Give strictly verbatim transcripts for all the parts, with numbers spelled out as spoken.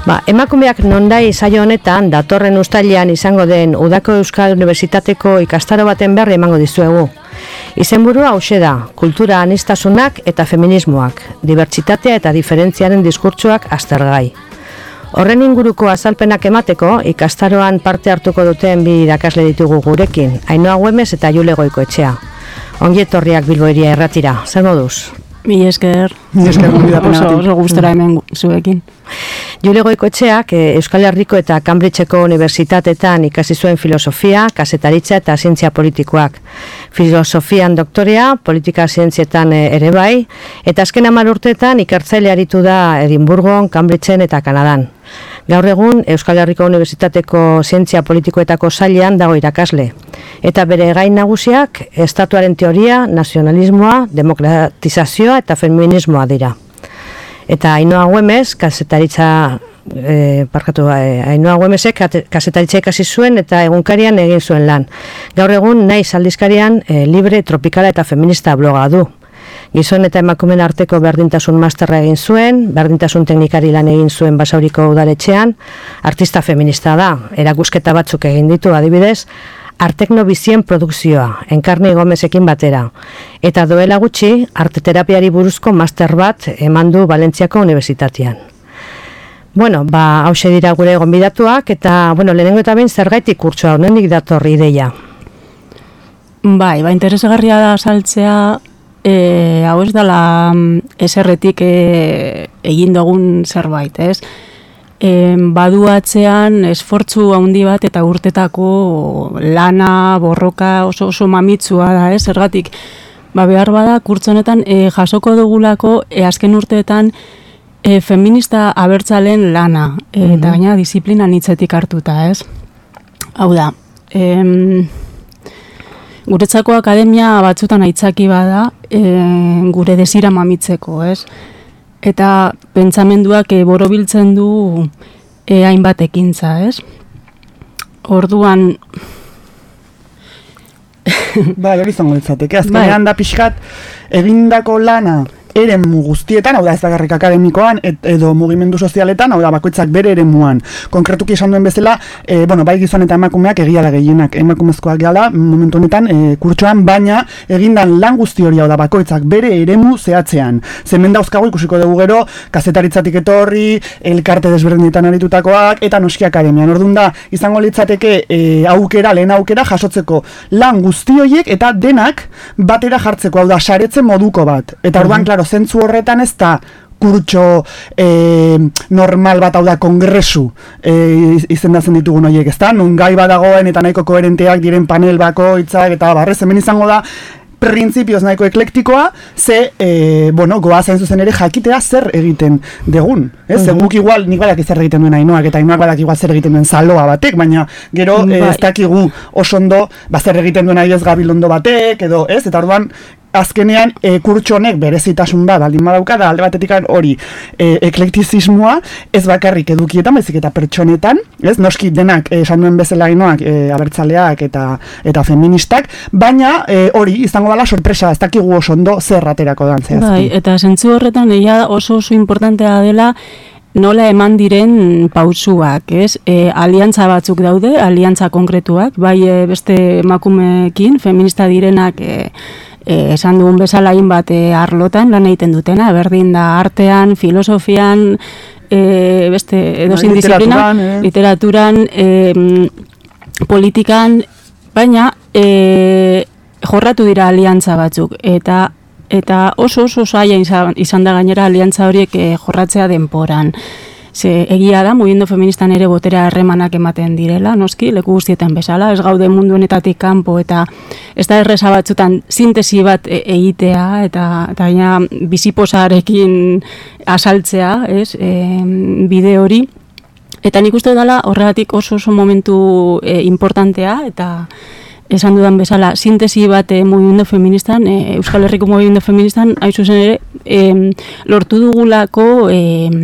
Ba, emakumeak nondai saio honetan datorren uztailean izango den Udako Euskal Unibertsitateko ikastaro baten berri emango dizuegu. Izenburua hauxe da, kultura aniztasunak eta feminismoak, dibertsitatea eta diferentziaren diskurtsoak aztergai. Horren inguruko azalpenak emateko, ikastaroan parte hartuko duten bi irakasle ditugu gurekin, Ainhoa Güemes eta Jule Goikoetxea. Ongi etorriak Bilbo Hiria Irratira, zer moduz? Mi esker, Mi esker oso, oso gustora hemen zuekin. Jule Goikoetxeak Euskal Herriko eta Cambridgeko unibertsitateetan ikasi zuen filosofia, kazetaritza eta zientzia politikoak. Filosofian doktorea, politika zientzietan ere bai, eta azken hamar urteetan ikertzaile aritu da Edinburgon, Cambridgen eta Kanadan. Gaur egun Euskal Herriko Unibertsitateko zientzia politikoetako sailean dago irakasle. Eta bere gain nagusiak estatuaren teoria, nazionalismoa, demokratizazioa eta feminismoa dira. Eta Ainhoa Güemes, kazetaritza, eh, parkatu, eh, Ainhoa Güemesek kazetaritza ikasi zuen eta egunkarian egin zuen lan. Gaur egun Naiz aldizkarian eh, libre, tropikala eta feminista bloga du. Gizon eta emakumeen arteko berdintasun masterra egin zuen, berdintasun teknikari lan egin zuen Basauriko udaletxean, artista feminista da, erakusketa batzuk egin ditu adibidez, Artekno Bizien produkzioa, Enkarni Gomezekin batera, eta duela gutxi, arteterapiari buruzko master bat eman du Valentziako Unibertsitatean. Bueno, ba, hause dira gure gonbidatuak, eta, bueno, lehenengo eta behin zergaitik kurtsoa, nondik dator ideia? Bai, ba, interesgarria da saltzea, E, hau ez dela eserretik e, egin dugun zerbait, ez? E, badu atzean esfortzu handi bat eta urtetako lana, borroka oso oso mamitsua da, ez? Zergatik, ba, behar bada kurtso honetan e, jasoko dugulako e, azken urteetan e, feminista abertzalen lana, e, mm-hmm. eta gaina disiplina nitzetik hartuta, ez? Hau da, em... guretzako akademia batzutan aitzaki bada e, gure desira mamitzeko, ez? Eta pentsamenduak e, borobiltzen du e, hainbat ekintza, ez? Orduan... Bai, hori zango litzateke, azkenean da pixkat egindako lana eremu guztietan, hau da ez dagarrik akademikoan, et, edo mugimendu sozialetan, hau da bakoitzak bere eremuan. Konkretuki esan duen bezala, e, bueno, bai gizon eta emakumeak egia da gehienak, emakumezkoak gala, momentu honetan, e, kurtsoan, baina egindan lan guzti hori, hau da bakoitzak bere eremu zehatzean. Zemen dauzkago ikusiko dugu gero, kazetaritzatik etorri, elkarte desberdinetan aritutakoak, eta noski akademian. Orduan da, izango litzateke e, aukera, lehen aukera, jasotzeko lan guzti horiek, eta denak batera jartzeko, hau da, saretzen moduko bat. Eta orduan, klaro, zentzu horretan ez da kurtso e, normal bat, hau da, kongresu e, izendatzen ditugun horiek, ez da? Nun gai badagoen eta nahiko koherenteak diren panel bakoitzak, eta barrez, hemen izango da, printzipioz nahiko eklektikoa, ze, e, bueno, goaz hain zuzen ere jakitea zer egiten degun. Ez? Uh-huh. Guk igual, nik badak zer egiten duen Ainhoak, eta Ainhoak badak igual zer egiten duen Saloa batek, baina gero e, ez dakigu osondo, ba, zer egiten duen adibidez Gabilondo batek, edo, ez? Eta orduan, azkenean e, kurtso honek berezitasun bat baldin badauka da alde batetik hori e, eklektizismoa ez bakarrik edukietan, baizik eta pertsonetan, ez? Noski denak esan duen bezala Ainhoak e, abertzaleak eta eta feministak, baina e, hori izango dela sorpresa, ez dakigu oso ondo zer aterako dan zehazki. Bai, eta zentzu horretan ja oso oso importantea dela nola eman diren pausuak, ez? E, aliantza batzuk daude, aliantza konkretuak, bai e, beste emakumeekin, feminista direnak e, E, esan dugun bezala hainbat e, arlotan lan egiten dutena, berdin da artean, filosofian, e, beste edozin disiplina, eh? literaturan, e, politikan, baina e, jorratu dira aliantza batzuk, eta eta oso oso zaila izan, izan da gainera aliantza horiek e, jorratzea denporan. Ze egia da, mugimendu feministan ere botera harremanak ematen direla, noski, leku guztietan bezala, ez gaude mundu honetatik kanpo, eta ez da erreza batzutan sintesi bat e egitea, eta gaina biziposarekin asaltzea, ez, e, bide hori. Eta nik uste dela horregatik oso oso momentu e, importantea, eta esan dudan bezala, sintesi bat e, mugimendu feministan, e, Euskal Herriko mugimendu feministan, hain zuzen ere, e, lortu dugulako e,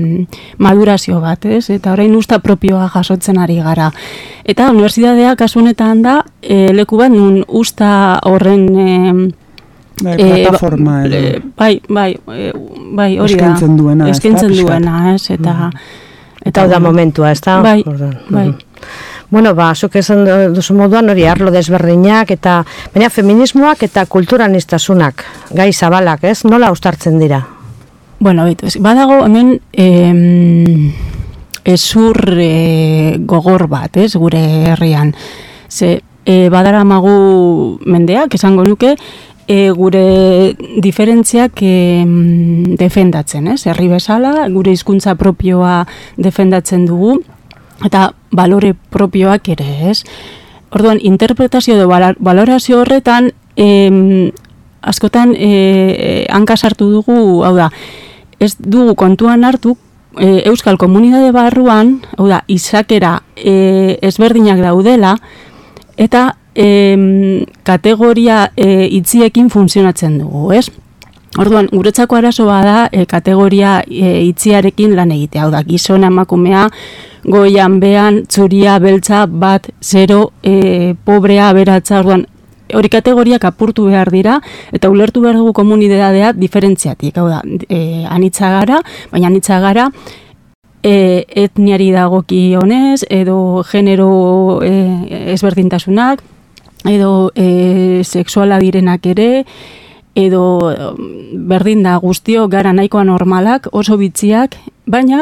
madurazio bat, ez? Eta orain usta propioa jasotzen ari gara. Eta unibertsitatea kasu honetan da, e, leku bat nun usta horren... E, Bai, plataforma edo. E, bai, bai, e, bai, hori da. Eskaintzen duena. Eskaintzen duena, ez? Eta... Mm. Eta da momentua, ez da? Bai, bai. Bueno, ba, zuk esan duzu moduan hori arlo desberdinak eta, baina feminismoak eta kulturanistasunak, gai zabalak, ez? Nola uztartzen dira? Bueno, bitu, badago hemen eh, ezur eh, gogor bat, ez, gure herrian. Ze, eh, badaramagu mendeak, esango nuke, E, gure diferentziak e, defendatzen, ez? Herri bezala, gure hizkuntza propioa defendatzen dugu, eta balore propioak ere, ez? Orduan, interpretazio edo balorazio horretan, e, askotan e, hanka sartu dugu, hau da, ez dugu kontuan hartu, e, euskal komunitate barruan, hau da, izakera e, ezberdinak daudela, eta E, kategoria e, itziekin funtzionatzen dugu, ez? Orduan, guretzako arazoa da e, kategoria e, itziarekin lan egitea, hau da, gizona emakumea, goian, behan, txuria, beltza, bat, zero, e, pobrea, aberatza, orduan, hori kategoriak apurtu behar dira, eta ulertu behar dugu komunitatea diferentziatik, hau da, e, anitza gara, baina anitza gara, e, etniari dagokionez, edo genero e, ezberdintasunak, edo e, sexuala direnak ere, edo berdin da guztio gara nahikoa normalak, oso bitziak, baina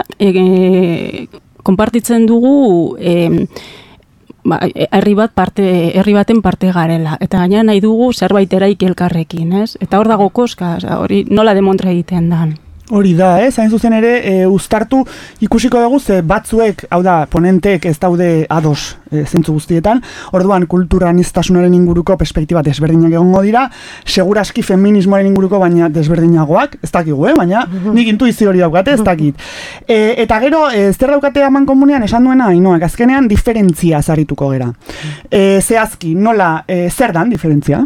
e, konpartitzen dugu e, ba, herri bat parte, herri baten parte garela, eta gaina nahi dugu zerbait eraiki elkarrekin, ez? Eta hor dago koska, hori nola demontra egiten dan. Hori da, ez? Hain zuzen ere, e, uztartu ikusiko dugu, ze batzuek, hau da, ponenteek ez daude ados e, zentzu guztietan, orduan kulturanistasunaren inguruko perspektiba desberdinak egongo dira, seguraski feminismoaren inguruko baina desberdinagoak, ez dakigu, eh? Baina nik intuizio hori daukate, ez dakit. E, eta gero, e, zer daukate aman komunean esan duena, inoak, azkenean diferentzia zarituko gera. E, zehazki, nola, e, zer dan diferentzia?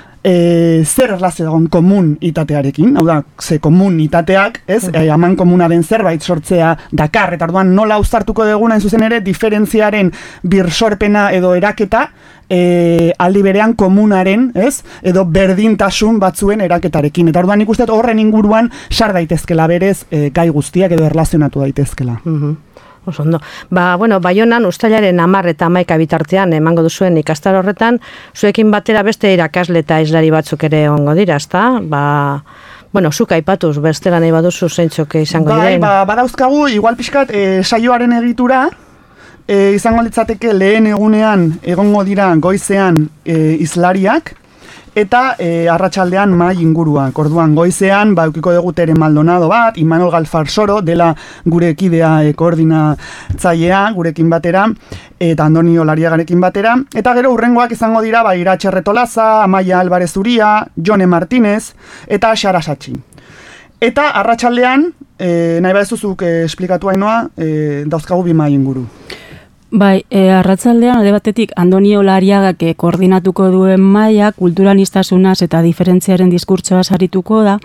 E, zer erlazio dagoen komunitatearekin, hau da, ze komunitateak, ez, e, aman komuna den zerbait sortzea dakar, eta orduan nola uztartuko duguna en zuzen ere, diferentziaren birsorpena edo eraketa, e, aldi berean komunaren, ez, edo berdintasun batzuen eraketarekin, eta orduan ikustet horren inguruan sar daitezkela berez e, gai guztiak edo erlazionatu daitezkela. Mhm. Osondo. Ba, bueno, Baionan ustailaren hamar eta hamaika bitartean emango duzuen ikastar horretan, zuekin batera beste irakasle eta islari batzuk ere ongo dira, ezta? Ba, bueno, zuk aipatuz, bestela nahi baduzu zeintzuk izango diren. Bai, ba, badauzkagu, igual pixkat, e, saioaren egitura, e, izango litzateke lehen egunean egongo dira goizean e, islariak, eta e, arratsaldean mai inguruak. Orduan goizean, ba, eukiko dugu Tere Maldonado bat, Imanol Galfarsoro, dela gure ekidea e, koordinatzailea, gurekin batera, eta Andoni Olariagarekin batera, eta gero urrengoak izango dira, ba, Iratxe Retolaza, Amaia Alvarez Uria, Jone Martinez, eta Xara Satxi. Eta arratsaldean, e, nahi badezuzuk e, esplikatu hainoa, e, dauzkagu bi mai inguru. Bai, e, arratsaldean alde batetik Andoni Olariagak koordinatuko duen maila kulturanistasunaz eta diferentziaren diskurtsoa sarituko da,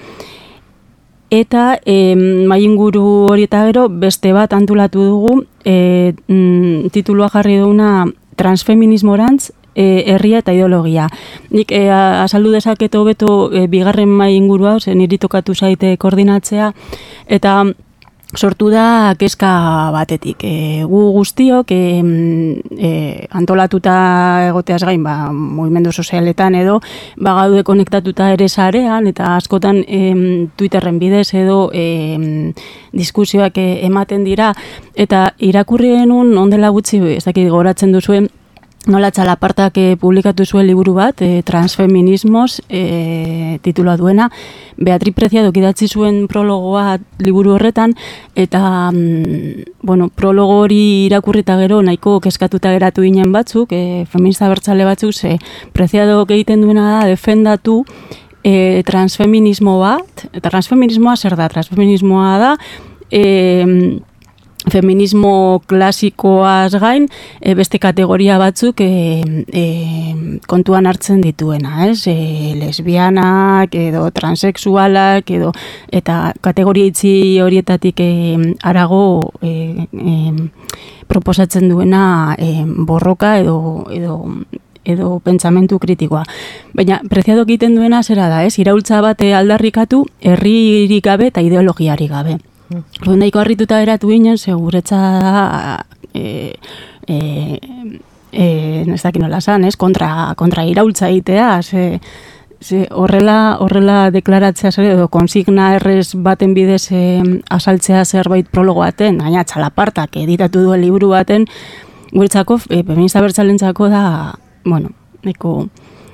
eta e, mai inguru hori eta gero beste bat antolatu dugu, e, mm, titulua jarri duguna transfeminismorantz, E, herria eta ideologia. Nik e, azaldu dezaket hobeto e, bigarren mai ingurua, zen niri tokatu zaite koordinatzea, eta sortu da kezka batetik. E, gu guztiok e, e, antolatuta egoteaz gain, ba, mugimendu sozialetan edo, ba, gaude konektatuta ere sarean, eta askotan e, Twitterren bidez edo e, diskusioak e, ematen dira, eta irakurri genuen ondela gutxi, ez dakit goratzen duzuen, nola Txalapartak e, publikatu zuen liburu bat, e, Transfeminismos e, titula duena, Beatriz Preciado idatzi zuen prologoa liburu horretan, eta mm, bueno, prologo hori irakurrita gero nahiko kezkatuta geratu ginen batzuk, e, feminista bertzale batzuk, ze Preciado egiten duena da defendatu e, transfeminismo bat, transfeminismoa zer da? Transfeminismoa da, e, feminismo klasikoaz gain, e, beste kategoria batzuk e, e, kontuan hartzen dituena, ez? E, lesbianak edo transexualak edo eta kategoria itzi horietatik e, arago e, e, proposatzen duena e, borroka edo edo edo pentsamentu kritikoa. Baina Preciadok egiten duena zera da, ez? Iraultza bat aldarrikatu herririk gabe eta ideologiarik gabe. Orduan nahiko harrituta eratu ginen, ze guretza da, e, e, e, ez dakit nola zan, ez? Kontra, kontra iraultza egitea, ze, ze horrela, horrela deklaratzea zer, edo konsigna errez baten bidez e, asaltzea zerbait prologo baten, gaina txalapartak editatu duen liburu baten, guretzako, e, feminista bertsalentzako da, bueno, nahiko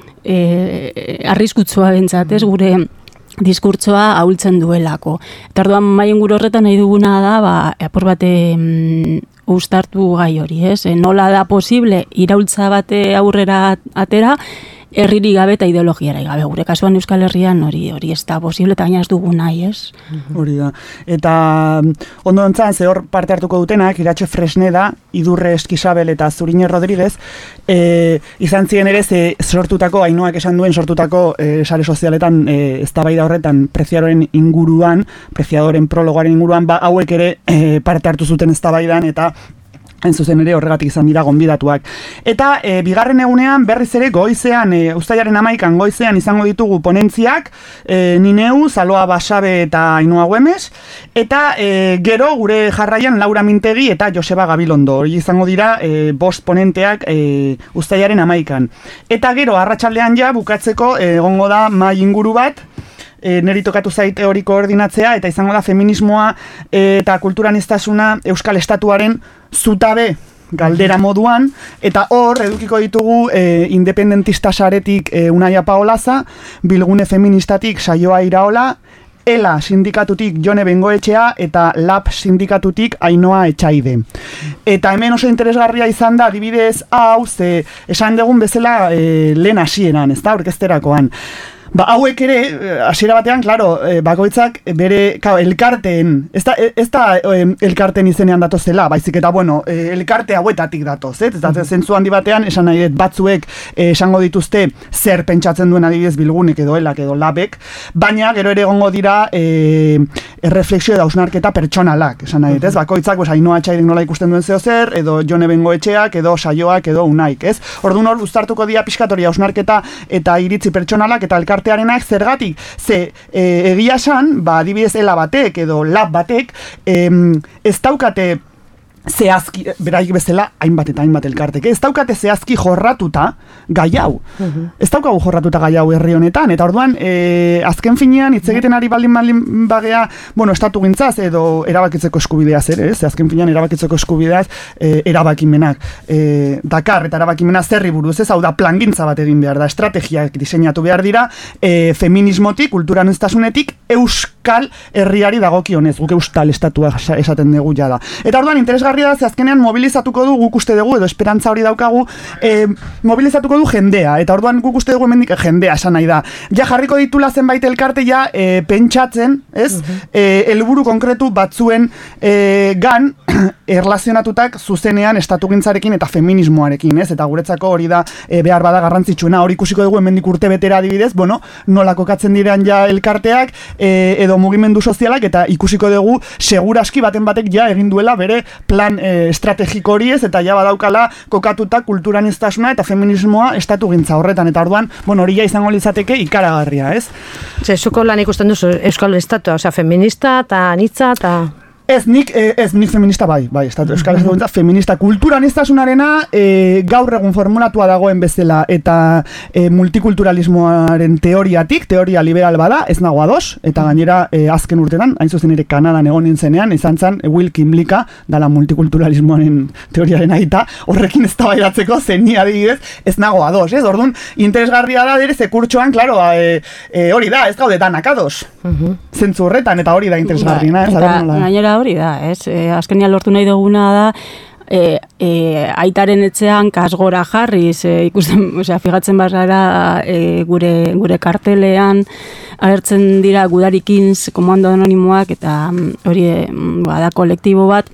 e, arriskutsua bentsat, ez? Gure diskurtsoa ahultzen duelako. Eta orduan mai inguru horretan nahi duguna da, ba, apur bate mm, uztartu gai hori, ez? E, nola da posible iraultza bate aurrera atera, herririk gabe eta ideologiarai gabe. Gure kasuan Euskal Herrian hori hori ez da posible, eta gaina ez dugu nahi, ez? Hori da. Eta ondo entzan, ze hor parte hartuko dutenak, Iratxe Fresneda, Idurre Eskisabel eta Zurine Rodríguez, e, izan ziren ere ze sortutako, Ainoak esan duen sortutako e, sare sozialetan e, eztabaida horretan preziadoren inguruan, preziadoren prologoaren inguruan, ba, hauek ere e, parte hartu zuten eztabaidan eta hain zuzen ere horregatik izan dira gonbidatuak. Eta e, bigarren egunean berriz ere goizean, e, uztailaren hamaikan goizean izango ditugu ponentziak, e, Nineu, Zaloa Basabe eta Ainhoa Güemes, eta e, gero gure jarraian Laura Mintegi eta Joseba Gabilondo. Hori izango dira e, bost ponenteak e, uztailaren hamaikan. Eta gero arratsaldean ja bukatzeko e, egongo da mahai inguru bat, E, neri tokatu zaite hori koordinatzea, eta izango da feminismoa e, eta kulturaniztasuna Euskal Estatuaren zutabe galdera moduan, eta hor edukiko ditugu e, independentista saretik e, Unaia Paolaza, Bilgune Feministatik Saioa Iraola, ELA sindikatutik Jone Bengoetxea eta LAB sindikatutik Ainhoa Etxaide. Eta hemen oso interesgarria izan da, adibidez, hau, ze esan dugun bezala e, lehen hasieran, ez da, orkesterakoan. Ba, hauek ere, hasiera batean, claro, bakoitzak bere, claro, elkarteen, ez da, ez da elkarteen izenean datozela, baizik eta, bueno, elkarte hauetatik datoz, ez? Ez da, zentzu handi batean, esan nahi dut, batzuek esango dituzte zer pentsatzen duen adibidez Bilgunek edo Elak edo Labek, baina gero ere egongo dira e, erreflexio eta hausnarketa pertsonalak, esan nahi dut, ez? Bakoitzak, pues, Ainhoa Etxaidek nola ikusten duen zeo zer, edo Jone Bengoetxeak, edo Saioak, edo Unaik, ez? Orduan hor, uztartuko dira pixkatoria hausnarketa eta iritzi pertsonalak eta elkarte artearenak zergatik, ze e, egia esan, ba, adibidez Ela batek edo Lab batek, em, ez daukate zehazki, beraik bezala, hainbat eta hainbat elkartek, ez daukate zehazki jorratuta gai hau. Uh-huh. Ez daukagu jorratuta gai hau herri honetan, eta orduan, e, azken finean, hitz egiten ari baldin baldin bagea, bueno, estatu gintzaz, edo erabakitzeko eskubideaz ere, ez? Azken finean, erabakitzeko eskubideaz, e, erabakimenak e, dakar, eta erabakimena zerri buruz, ez? Hau da, plangintza bat egin behar da, estrategiak diseinatu behar dira, e, feminismotik, kulturaniztasunetik, euskal herriari dagokionez, guk euskal estatua esaten dugu jada. Eta orduan, interesgarri da, ze azkenean mobilizatuko du, guk uste dugu, edo esperantza hori daukagu, e, mobilizatuko du jendea, eta orduan guk uste dugu hemendik jendea esan nahi da. Ja jarriko ditula zenbait elkarte ja e, pentsatzen, ez? Uh-huh. e, helburu konkretu batzuen e, gan erlazionatutak zuzenean estatugintzarekin eta feminismoarekin, ez? Eta guretzako hori da e, behar bada garrantzitsuena, hori ikusiko dugu hemendik urte betera adibidez, bueno, nola kokatzen diren ja elkarteak e, edo mugimendu sozialak, eta ikusiko dugu seguraski baten batek ja egin duela bere plan e, estrategiko hori ez, eta ja badaukala kokatuta kulturaniztasuna eta feminismoa estatugintza horretan, eta orduan, bueno, hori ja izango litzateke ikaragarria, ez? Ze, zuko lan ikusten duzu Euskal Estatua, osea, feminista eta anitza eta... Ez nik, ez nik feminista bai, bai, estatu, Euskal Estatua feminista kulturaniztasunarena e, gaur egun formulatua dagoen bezala eta e, multikulturalismoaren teoriatik, teoria liberal bada, ez nago ados, eta gainera e, azken urtetan, hain zuzen ere Kanadan egon nintzenean, izan zen Will Kimlicka, dala multikulturalismoaren teoriaren aita, horrekin ez tabaidatzeko zen ni adibidez, ez nago ados, ez? Orduan, interesgarria da ere zekurtxoan, klaro, e, e, hori da, ez gaude danak ados, uh-huh. Zentzu horretan, eta hori da interesgarriena, ez? Eta gainera hori da, ez? E, azkenean lortu nahi duguna da e, e, aitaren etxean kasgora jarriz, e, ikusten, osea, fijatzen bazara e, gure, gure kartelean agertzen dira Gudarikins komando anonimoak, eta hori e, bada kolektibo bat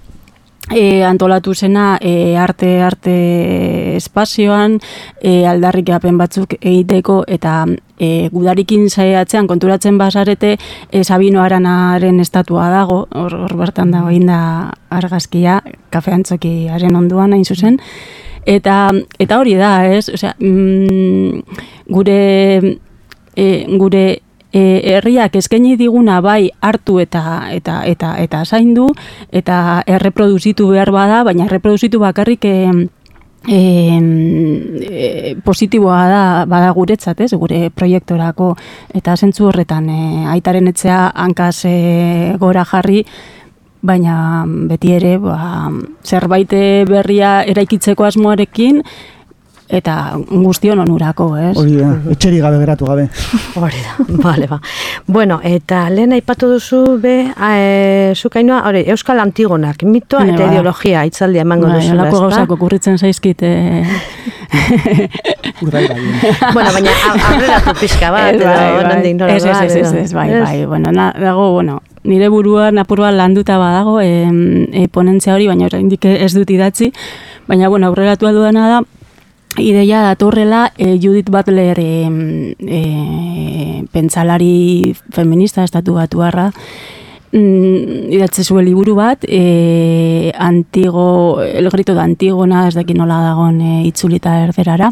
E, antolatu zena e, arte arte espazioan e, aldarrikapen batzuk egiteko, eta e, Gudarikin saiatzean konturatzen basarete e, Sabino Aranaren estatua dago, hor, hor bertan dago inda argazkia, kafe antzokiaren onduan hain zuzen, eta, eta hori da, ez? Osea, mm, gure, e, gure e, herriak eskaini diguna bai hartu eta eta eta eta zaindu eta erreproduzitu behar bada, baina erreproduzitu bakarrik e, e, e, positiboa da bada guretzat, ez, gure proiektorako, eta zentzu horretan e, aitaren etxea hankaz e, gora jarri, baina beti ere ba, zerbait berria eraikitzeko asmoarekin, eta guztion onurako, ez? Hori da, etxeri gabe geratu gabe. Hori da, bale, ba. Bueno, eta lehen aipatu duzu be, e, zukainoa, hori, Euskal Antigonak, mitoa Hene, eta ba. ideologia itzaldia emango Ba, duzu, elako gauzak okurritzen zaizkit. E... Urdai bai. Bueno, baina aurreratu pixka bat, edo nondik nola Ez, ez, ez, ez, ez, bai, bai, bueno, na, dago, bueno, nire buruan apurua landuta badago e, e, ponentzia hori, baina oraindik ez dut idatzi, baina, bueno, aurreratu aldudana da, ideia datorrela e, Judith Butler e, e, pentsalari feminista estatu batuarra mm, idatze zuen liburu bat e, Antigo, El grito de Antigona, ez dakit nola dagoen e, itzulita erderara,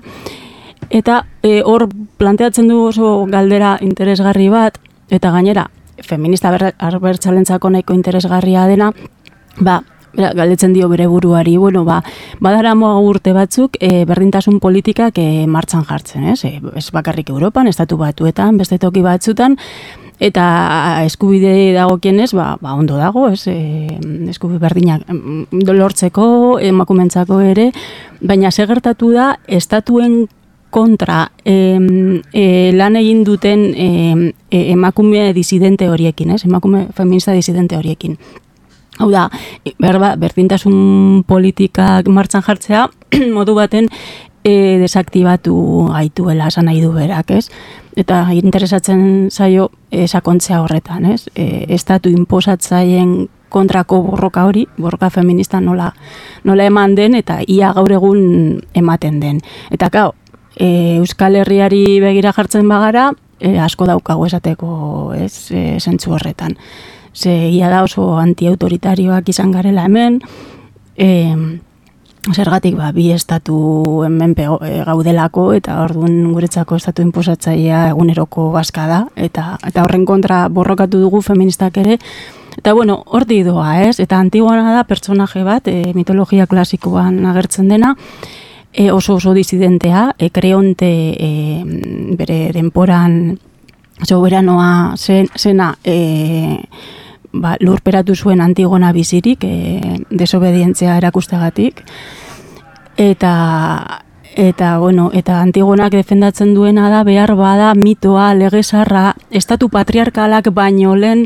eta e, hor planteatzen du oso galdera interesgarri bat, eta gainera feminista abertzalentzako nahiko interesgarria dena, ba, galdetzen dio bere buruari, bueno, ba, badaramoa urte batzuk e, berdintasun politikak e, martxan jartzen, ez? E, ez bakarrik Europan, estatu batuetan, beste toki batzutan, eta eskubide dagokienez, ba, ba ondo dago, ez? E, eskubide berdinak lortzeko, emakumentzako ere, baina segertatu da, estatuen kontra e, e, lan egin duten e, e, emakume disidente horiekin, ez? Emakume feminista disidente horiekin. Hau da, berba, berdintasun politikak martxan jartzea, modu baten e, desaktibatu gaituela esan nahi du berak, ez? Eta interesatzen zaio e, sakontzea horretan, ez? E, estatu inposatzaien kontrako borroka hori, borroka feminista nola, nola eman den, eta ia gaur egun ematen den. Eta gau, e, Euskal Herriari begira jartzen bagara, e, asko daukago esateko, ez, e, zentzu horretan. Ze ia da oso antiautoritarioak izan garela hemen, e, zergatik ba, bi estatu hemen pego, e, gaudelako, eta orduan guretzako estatu inposatzailea eguneroko bazka da, eta, eta horren kontra borrokatu dugu feministak ere, eta bueno, horti doa, ez? Eta Antigona da pertsonaje bat, e, mitologia klasikoan agertzen dena, e, oso oso disidentea, e, Kreonte e, bere denporan soberanoa zen, zena e, ba, lurperatu zuen Antigona bizirik, e, desobedientzia erakustegatik, eta eta bueno, eta Antigonak defendatzen duena da behar bada mitoa, legezarra, estatu patriarkalak baino lehen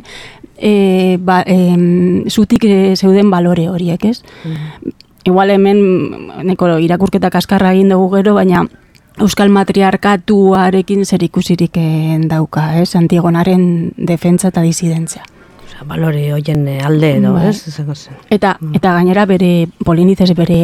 e, ba, e, zutik e, zeuden balore horiek, ez? Mm. Igual hemen neko irakurketa kaskarra egin dugu gero, baina Euskal matriarkatuarekin zer ikusirik dauka, ez? Antigonaren defentsa eta disidentzia. Osa, balore hoien alde edo, Ba. ez? Eta, eta gainera bere Polinizes bere,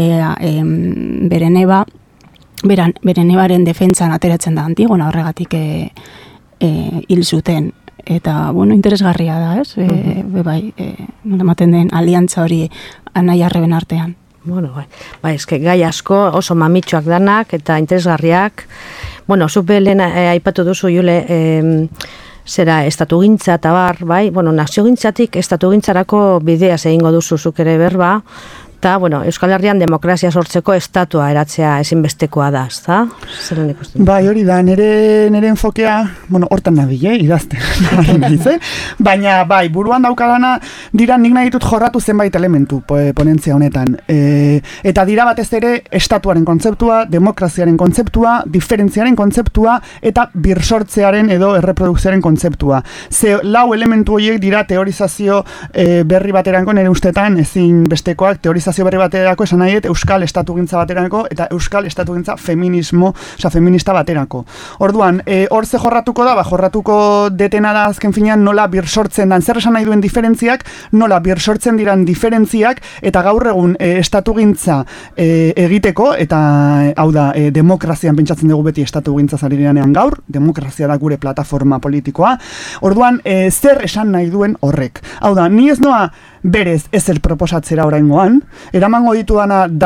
em, bere neba, beran, bere nebaren defentsan ateratzen da Antigona horregatik e, e, hil zuten. Eta, bueno, interesgarria da, ez? E, be bai, e, nola ematen den aliantza hori anai arreben artean. Bueno, bai, bai, eske gai asko oso mamitxoak danak eta interesgarriak. Bueno, zupe lehen eh, aipatu duzu, Jule, eh, zera estatugintza eta bar, bai? Bueno, naziogintzatik estatugintzarako bidea egingo duzu zuk ere berba, eta, bueno, Euskal Herrian demokrazia sortzeko estatua eratzea ezinbestekoa da, ezta? Zeren ikusten? Bai, hori da, nire, nire enfokea, bueno, hortan nabile, idazte, eh? Baina, bai, buruan daukadana, dira nik nahi ditut jorratu zenbait elementu ponentzia honetan. E, eta dira batez ere, estatuaren kontzeptua, demokraziaren kontzeptua, diferentziaren kontzeptua, eta birsortzearen edo erreprodukzioaren kontzeptua. Ze lau elementu horiek dira teorizazio e, berri bateranko nire ustetan ezin bestekoak, teorizazio berri baterako esan nahiet Euskal Estatugintza baterako eta Euskal Estatugintza feminismo, oza, feminista baterako. Orduan, e, hor ze jorratuko da, ba, jorratuko detena da azken finean nola birsortzen dan, zer esan nahi duen diferentziak, nola birsortzen diran diferentziak, eta gaur egun e, estatugintza e, egiteko, eta hau da, e, demokrazian pentsatzen dugu beti estatugintza zari diranean gaur, demokrazia da gure plataforma politikoa. Orduan, e, zer esan nahi duen horrek. Hau da, ni ez noa berez ezer proposatzera oraingoan, eramango ditudana da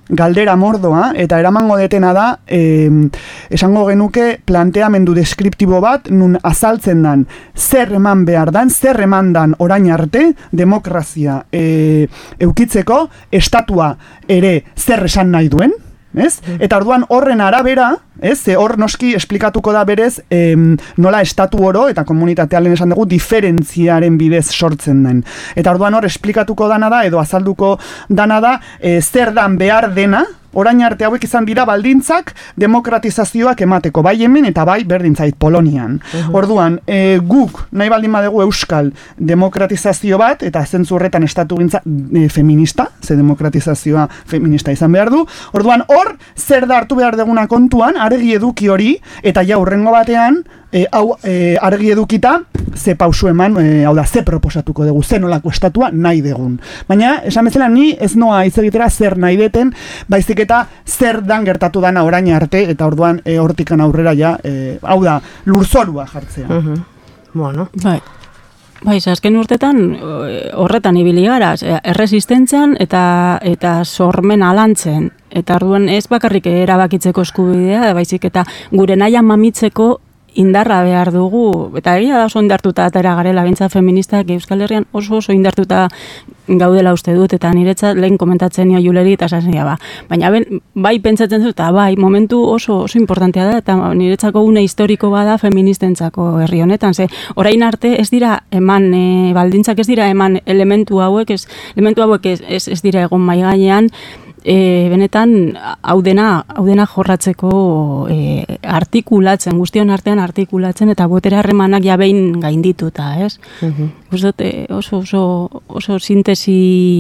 galdera mordoa, eta eramango detena da, eh, esango genuke planteamendu deskriptibo bat, nun azaltzen dan, zer eman behar dan, zer eman dan orain arte, demokrazia eh, eukitzeko, estatua ere zer esan nahi duen, ez? Eta orduan horren arabera, ez? Ze hor noski esplikatuko da berez em, nola estatu oro eta komunitatea lehen esan dugu diferentziaren bidez sortzen den. Eta orduan hor esplikatuko dana da edo azalduko dana da e, zer dan behar dena, orain arte hauek izan dira baldintzak demokratizazioak emateko, bai hemen eta bai berdintzait Polonian. Uh-huh. Orduan, e, guk nahi baldin badugu euskal demokratizazio bat, eta zentzu horretan estatu gintza e, feminista, ze demokratizazioa feminista izan behar du, orduan hor, zer da hartu behar deguna kontuan, argi eduki hori, eta ja hurrengo batean, E, hau e, argi edukita ze pausu eman, e, hau da, ze proposatuko dugu, ze nolako estatua nahi degun. Baina, esan bezala, ni ez noa hitz egitera zer nahi deten, baizik eta zer dan gertatu dana orain arte, eta orduan e, hortikan aurrera ja, e, hau da, lurzorua jartzea. Uh-huh. Bueno. Bai. Bai, azken urtetan horretan ibili gara, erresistentzian eta eta sormen alantzen. Eta orduan ez bakarrik erabakitzeko eskubidea, baizik eta gure nahian mamitzeko indarra behar dugu, eta egia da oso indartuta atera garela bintza feministak Euskal Herrian oso oso indartuta gaudela uste dut, eta niretzat lehen komentatzen nio Juleri eta esasen ba. Baina ben, bai pentsatzen dut, eta bai, momentu oso oso importantea da, eta niretzako une historiko bada feministentzako herri honetan, ze orain arte ez dira eman, e, baldintzak ez dira eman elementu hauek, ez, elementu hauek ez, ez, ez dira egon mai gainean, E, benetan hau dena, hau dena jorratzeko e, artikulatzen, guztion artean artikulatzen eta botere harremanak ja behin gaindituta, ez? Uh-huh. Guztot, e, oso, oso, oso sintesi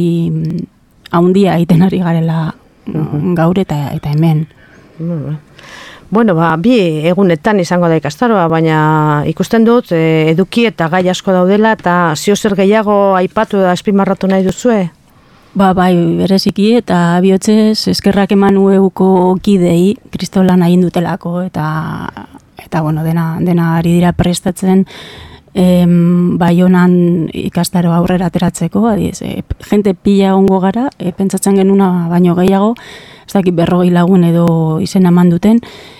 haundia egiten ari garela uh-huh. gaur eta, eta hemen. Uh-huh. Bueno, ba, bi egunetan izango da ikastaroa, baina ikusten dut e, eduki eta gai asko daudela eta zio zer gehiago aipatu da azpimarratu nahi duzue? Ba, bai, bereziki eta bihotzez eskerrak eman ueuko kidei, kristolan egin dutelako, eta, eta bueno, dena, dena ari dira prestatzen em, Baionan ikastaro aurrera ateratzeko, adiz, e, jente pila ongo gara, e, pentsatzen genuna baino gehiago, ez dakit berrogei lagun edo izena eman duten,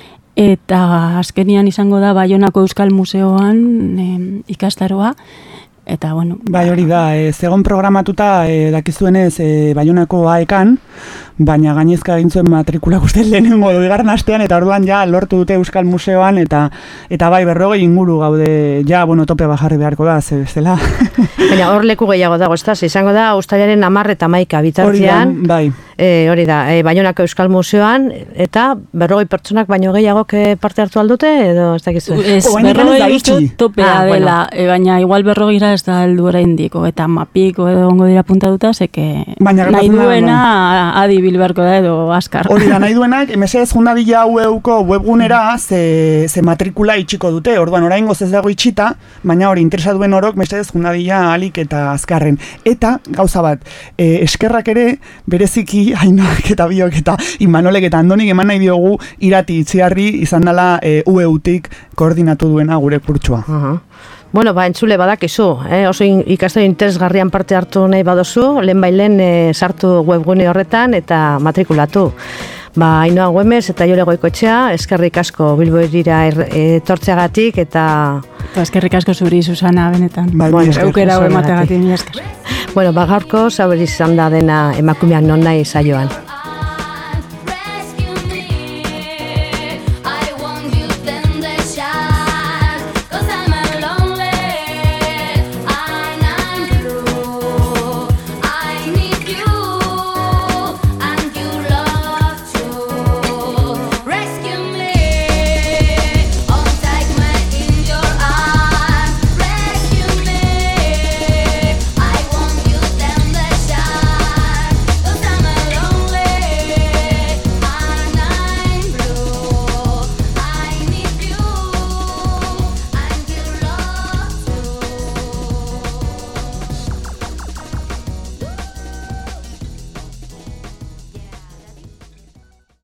eta azkenian izango da Baionako Euskal Museoan em, ikastaroa, eta bueno, bai hori da, e, zegon programatuta e, dakizuenez e, Baionako aekan, baina gainezka egin zuen matrikula guztien lehenengo bigarren astean, eta orduan ja lortu dute Euskal Museoan, eta eta bai berrogei inguru gaude, ja, bueno, tope bajarri beharko da, ze bestela. Baina hor leku gehiago dago, ez da, izango da, uztailaren hamar eta hamaika bitartean, hori da, bai. E, hori da, e, Baionako Euskal Museoan, eta berrogei pertsonak baino gehiago parte hartu aldute, edo ez dakizu? Ez, berrogei uste topea ah, dela, bueno. e, baina igual berrogeira ez da heldu oraindiko, eta mapiko edo ongo dira puntatuta, zeke nahi duena adibil beharko da edo askar. Hori da, nahi duenak, mesedez jundadila haueuko webgunera ze, ze matrikula itxiko dute, orduan oraingoz ez dago itxita, baina hori interesa duen orok mesedez jundadila alik eta azkarren. Eta, gauza bat, e, eskerrak ere bereziki Ainoak eta Biok eta Imanolek eta Andonik eman nahi diogu irati itziarri izan dela e, U E U-tik koordinatu duena gure kurtsua. Uh-huh. Bueno, ba, entzule badakizu, eh? Oso ikastaro interesgarrian parte hartu nahi badozu, lehen bailen e, sartu webgune horretan eta matrikulatu. Ba, Ainoa Güemes eta Jole Goikoetxea, eskerrik asko Bilbo irira etortzeagatik eta... Eta eskerrik asko zuri, Susana, benetan. Bai, bueno, eukera hau emateagatik, mi esker. Bueno, ba, gaurko zaberiz izan da dena emakumean non nahi saioan.